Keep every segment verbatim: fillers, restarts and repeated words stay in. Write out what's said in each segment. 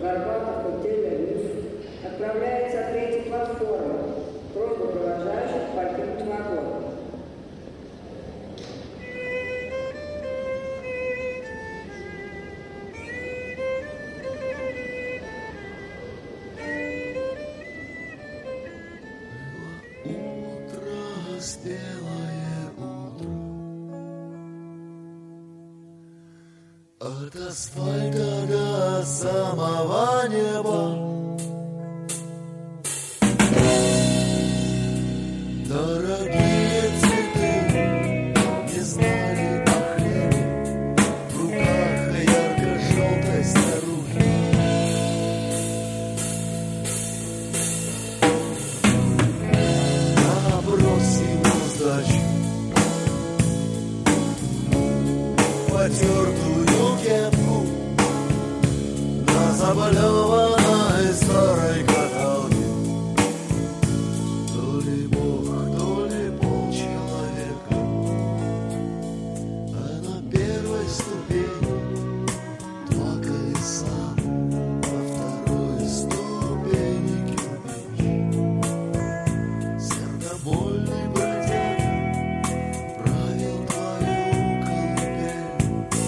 Горбатов, Котельный, Рус. Отправляется третья платформа. Просьба провожающих покинуть вагон. Белое утро от асфальта до самого неба. Дорогие цветы не знали о хлебе в руках ярко-желтой старухи. Потертую кепку на заболеванной старой каталке. То ли Бог, то ли полчеловека, а на первой ступени два колеса, на второй ступени кирпич. Сердобольный бродяга правил твою колыбель.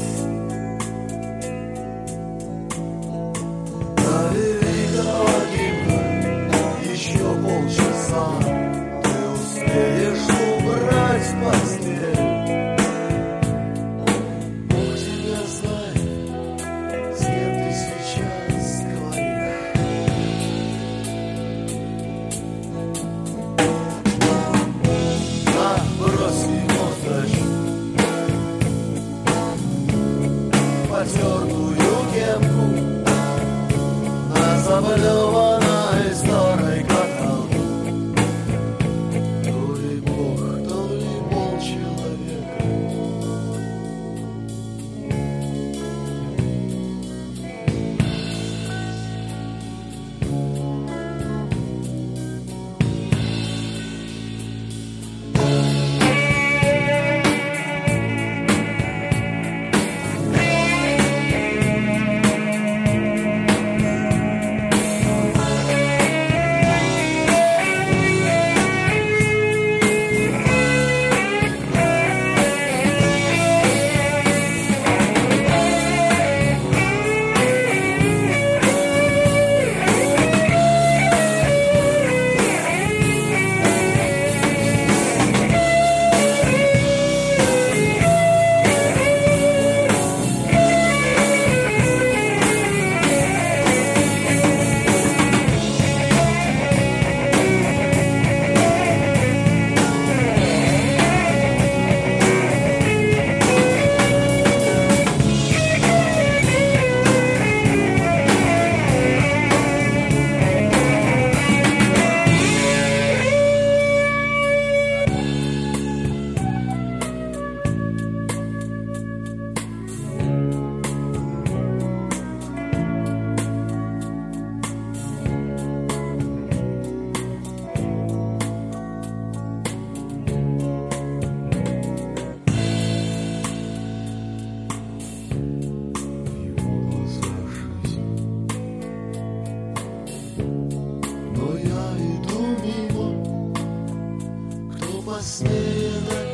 Еще полчаса ты успеешь убрать постель. Бог тебя знает, с кем ты сейчас говоришь. На, брось его дальше. Потертую кепку на заболеванной старой каталке. То ли Бог, то ли полчеловека. Посмеет